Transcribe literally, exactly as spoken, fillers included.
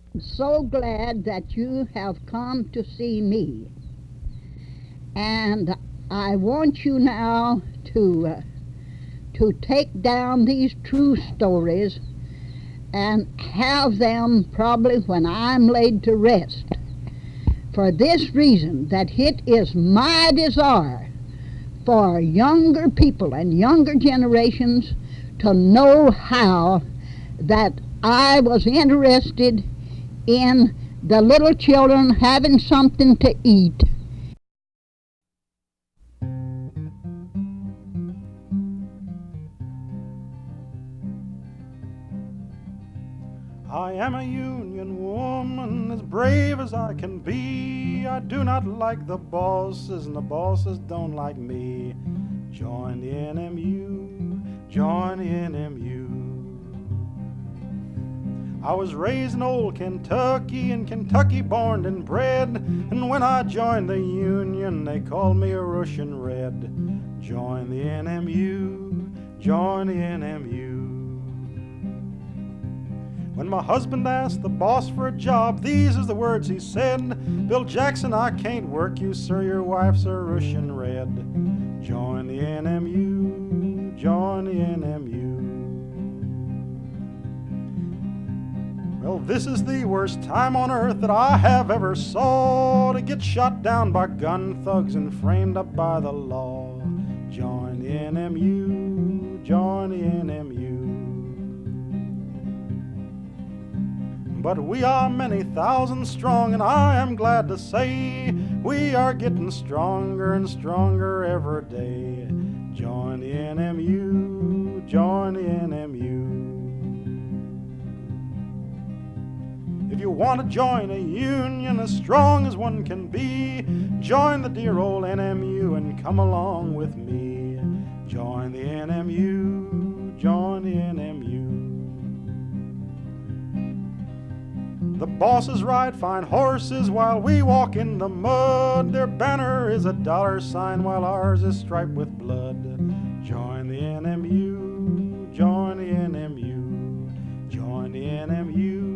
so glad that you have come to see me. And I want you now to, uh, to take down these true stories and have them probably when I'm laid to rest. For this reason, that it is my desire for younger people and younger generations to know how that I was interested in the little children having something to eat. I am a Union woman, as brave as I can be. I do not like the bosses, and the bosses don't like me. Join the N M U, join the N M U. I was raised in old Kentucky, in Kentucky born and bred, and when I joined the Union, they called me a Russian Red. Join the N M U, join the N M U. When my husband asked the boss for a job, these is the words he said: Bill Jackson, I can't work you, sir, your wife's a Russian Red. Join the N M U, join the N M U. Well, this is the worst time on earth that I have ever saw, to get shot down by gun thugs and framed up by the law. Join the N M U, join the N M U. But we are many thousand strong, and I am glad to say we are getting stronger and stronger every day. Join the N M U, join the N M U. If you want to join a union as strong as one can be, join the dear old N M U and come along with me. Join the N M U, join the N M U. The bosses ride fine horses while we walk in the mud. Their banner is a dollar sign while ours is striped with blood. Join the N M U, join the N M U, join the N M U.